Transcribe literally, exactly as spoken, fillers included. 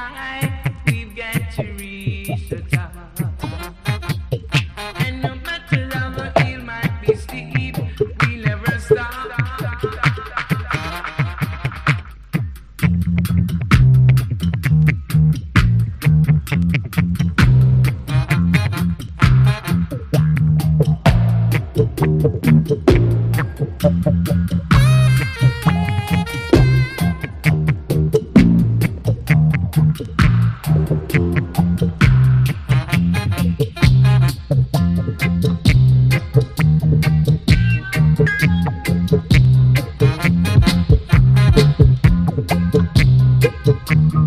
high, we've got to reach the top. And no matter how the hill might be steep, we'll never stop. Thank you.